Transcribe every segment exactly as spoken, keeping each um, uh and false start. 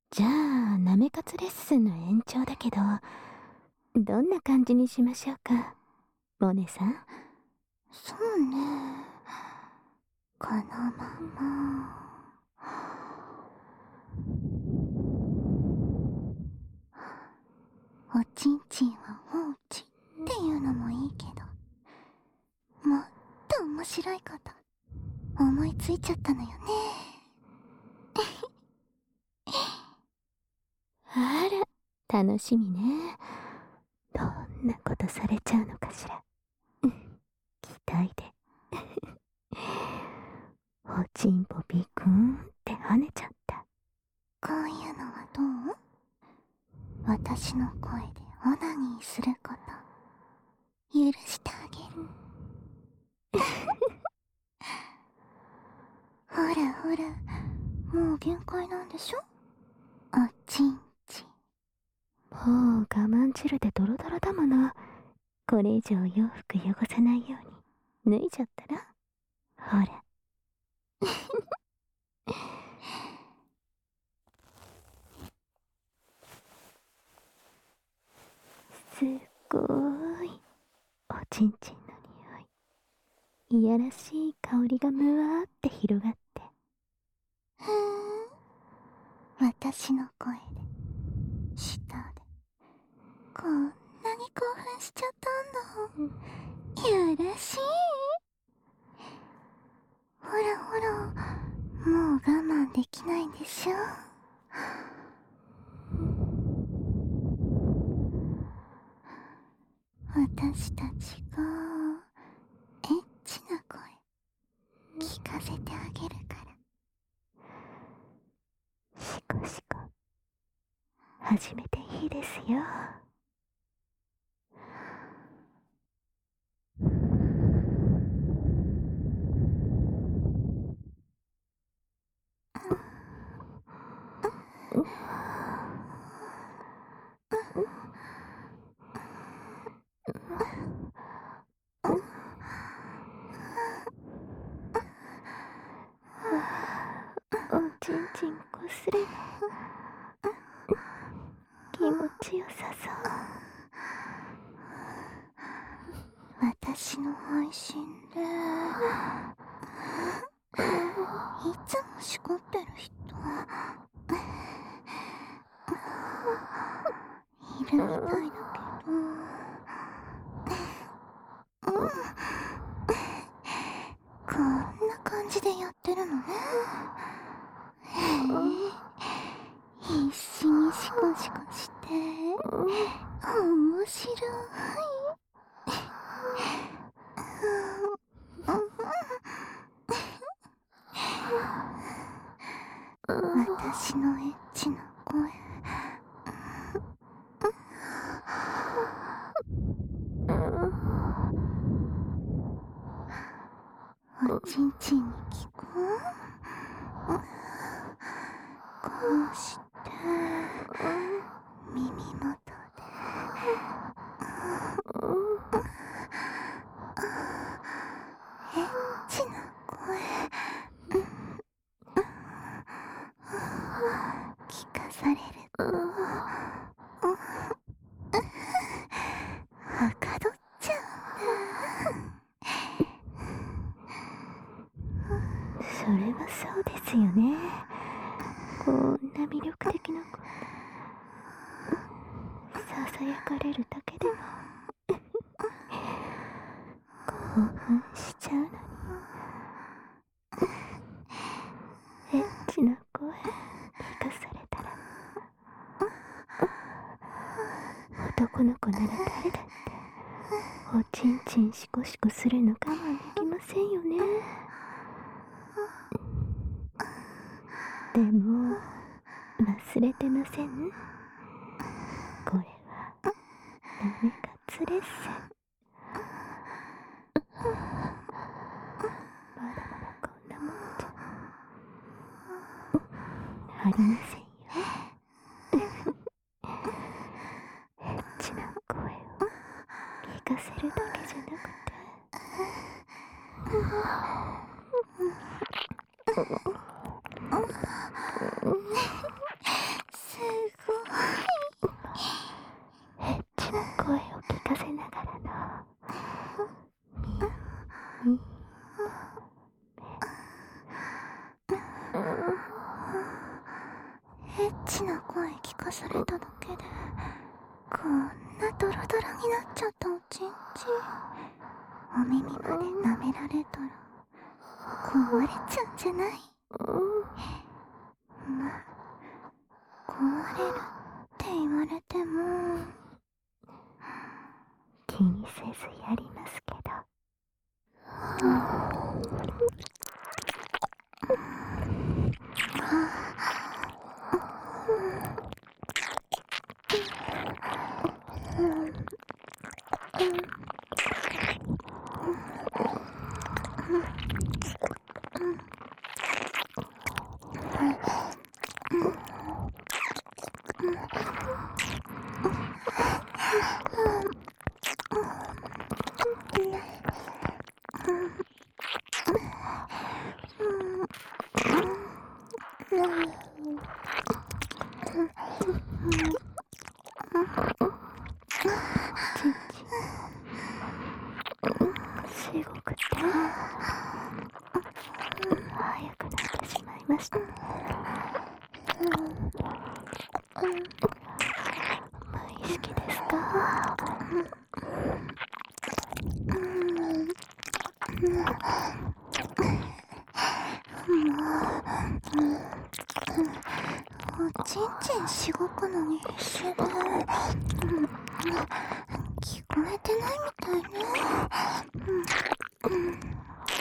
じゃあ、なめかつレッスンの延長だけど、どんな感じにしましょうか、モネさん。 そうね。このまま。おちんちんは放置っていうのもいいけど、もっと面白いこと思いついちゃったのよね。 あら、楽しみね。どんなことされちゃうのかしら。期待で。おちんぽびくんって跳ねちゃった。 こういうのはどう？私の声でオナニーすること許してあげる。ほらほら、もう限界なんでしょ？おちんちん。 もう我慢汁でドロドロだもの。これ以上洋服汚さないように脱いじゃったら？ほら。すっごーい、おちんちんの匂い。いやらしい香りがむわーって広がって。 ふーん。私の声で、舌で、こんなに興奮しちゃったんだ。やらしい。ほらほら、もう我慢できないんでしょ。私たちがエッチな声聞かせてあげるから。 シコシコ始めていいですよ。おちんちんこすれば気持ちよさそう。 私の配信でいつもしこってる人いるみたいだけど、こんな感じでやってるのね。へえ、必死にシコシコして面白い。私のエッチな声、おちんちんに聞こう。こうして耳元でエッチな声聞かされるとはかどっちゃうんだ。 それはそうですよね。こんな魅力的な子ささやかれるだけでも興奮しちゃうのに。エッチな声聞かされたら男の子なら誰だっておちんちんシコシコするの我慢できませんよね。でも忘れてません？これはなめかつレッスン。まだまだこんなもんじゃありませんよ。エッチな声を聞かせるだけじゃなくてエッチな声聞かされただけでこんなドロドロになっちゃったおちんちん。お耳まで舐められたら壊れちゃうんじゃない？まあ壊れるって言われても気にせずやりますけど。すごくて早くなってしまいました。無意識ですか？ おちんちんしごくのに必死で、うん、聞こえてないみたいね。うんうん、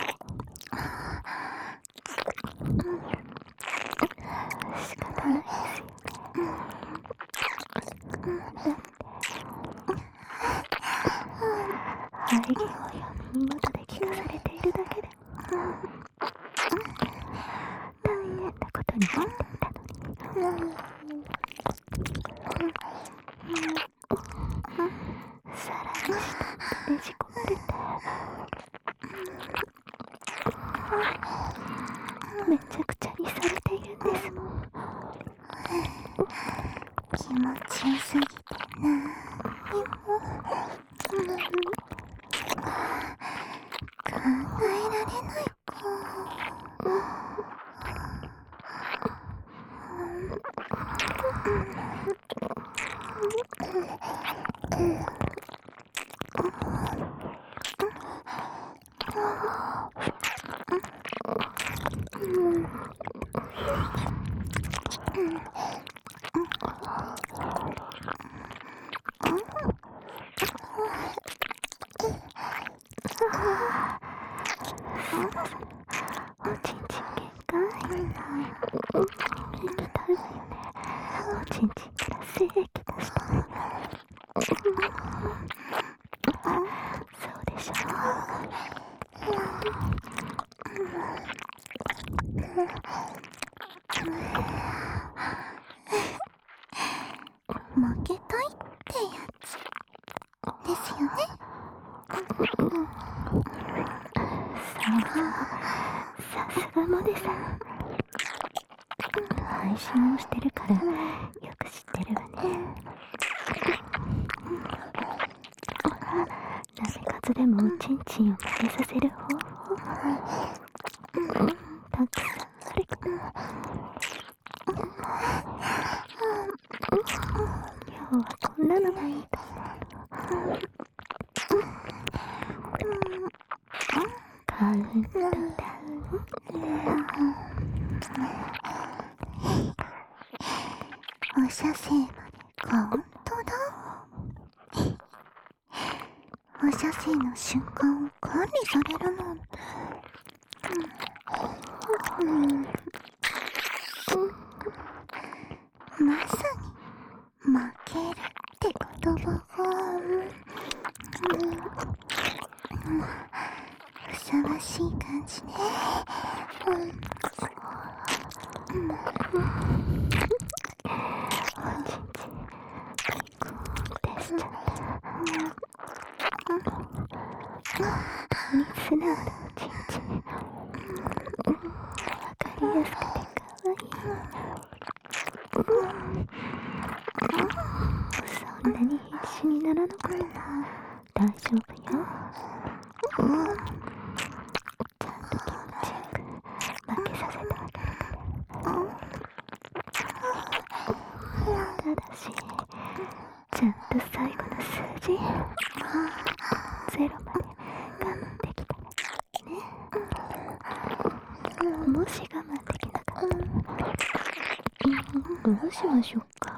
仕方ないですよね。だって会議を耳元で聞かされているだけで大変なことになっていたのに、さらに下にねじ込んでて、めちゃくちゃにされているんですもん。 気持ちよすぎてな、考えられないか。 おちんちん限界。行きたいわよね。おちんちんから精液出したい。そうでしょう。 負けたいってやつですよね。 さすがモネさん。配信をしてるからよく知ってるわね。なめかつでもおちんちんを負けさせる方法たくさんあるけど、今日はこんなのがいいと思うの。カウントダウン。 お射精までカウントダウン。お射精の瞬間を管理されるなんて、うんうん、まさに負けるって言葉が、うんうん、ふさわしい感じね。うんうんうんしちゃった。に素直なおちんちん。わかりやすくてかわいい。そんなに必死にならなくても大丈夫よ。ちゃんと気持ちよく負けさせてあげるから。 だし、ちゃんと最後の数字ゼロまで我慢できたらね。もし我慢できなかったら、どうしましょうか。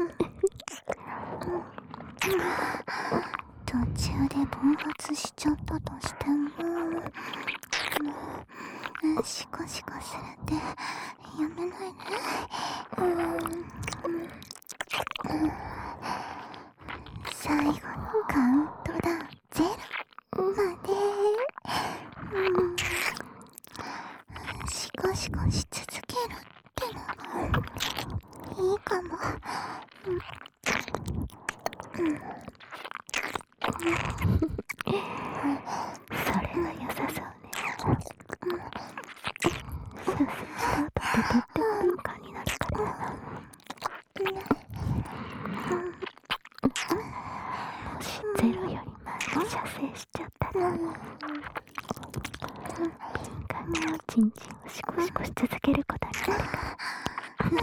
途中で暴発しちゃったとしても、シコシコするってやめないね。最後のカウントダウンゼロまで、シコシコし続けるってのがいいかも。 それは良さそうね。さすがとってとっても敏感になるからな。もしゼロより前に射精しちゃったら、敏感におちんちんをシコシコし続けることになるから。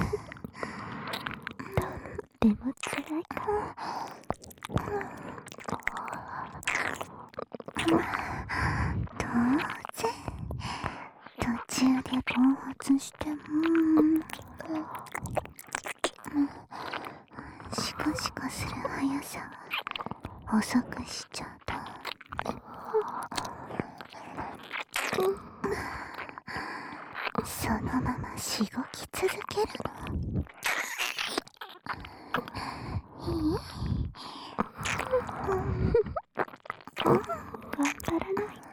とっても辛いから。 当然途中で暴発してもシコシコする速さは遅くしちゃうと、そのまましごき続けるの。いい？ 頑張らないと。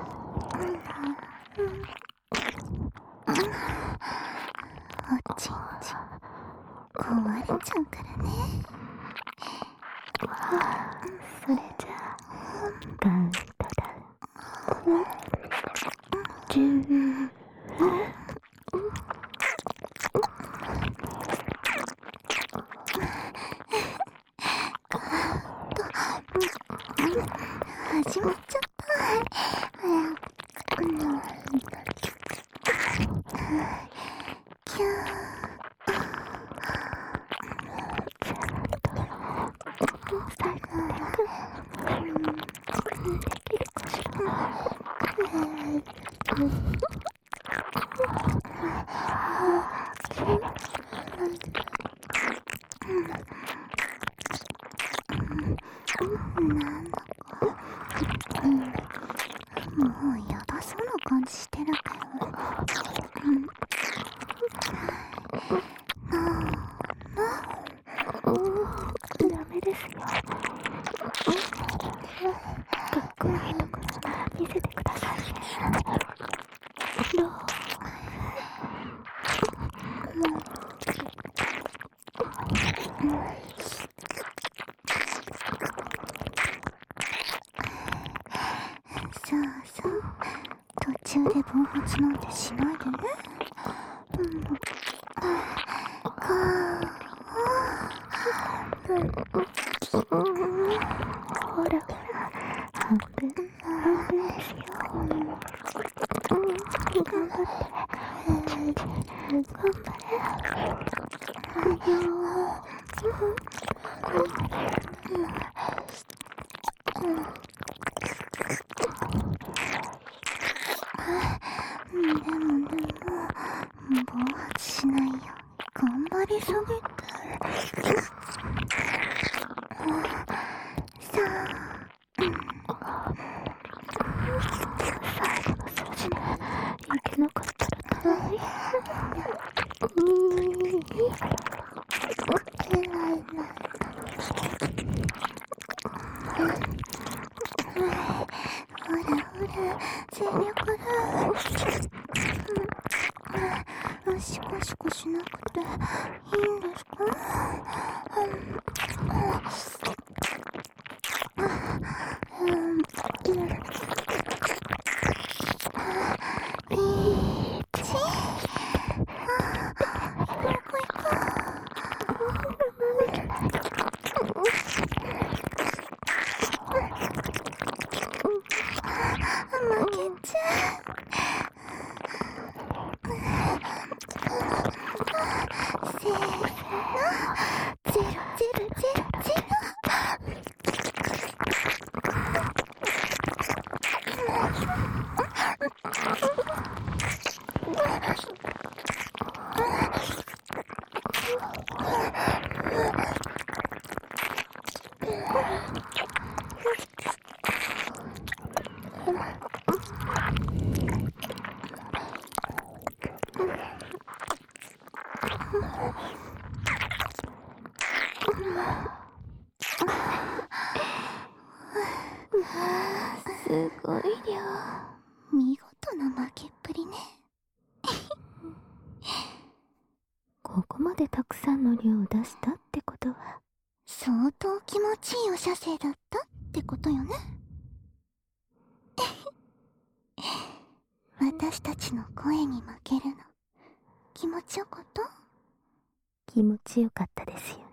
おちんちん壊れちゃうからね。 それじゃあカウントダウンじゅう始まっちゃった。キュー。 最後までできるかしら。 なんだか、もうやばそうな感じしてるけど。 ダメですよ。かっこいいところ見せてくださいね。どう？ そうそう、途中で暴発なんてしないでね。うん、 ほらほら、半分半分ですよ。うん、頑張って。頑張れ。はいよでもでも暴発しないように頑張りすぎて。さあ、 最後の数字でいけなかったら大変。うん。 ほらほら、全力だ。シコシコしなくていいんですか？せーの、ゼロ。 すごい量。見事な負けっぷりね。 ここまでたくさんの量を出したってことは相当気持ちいいお射精だったってことよね。私たちの声に負けるの気持ちよかった？ 気持ちよかったですよ。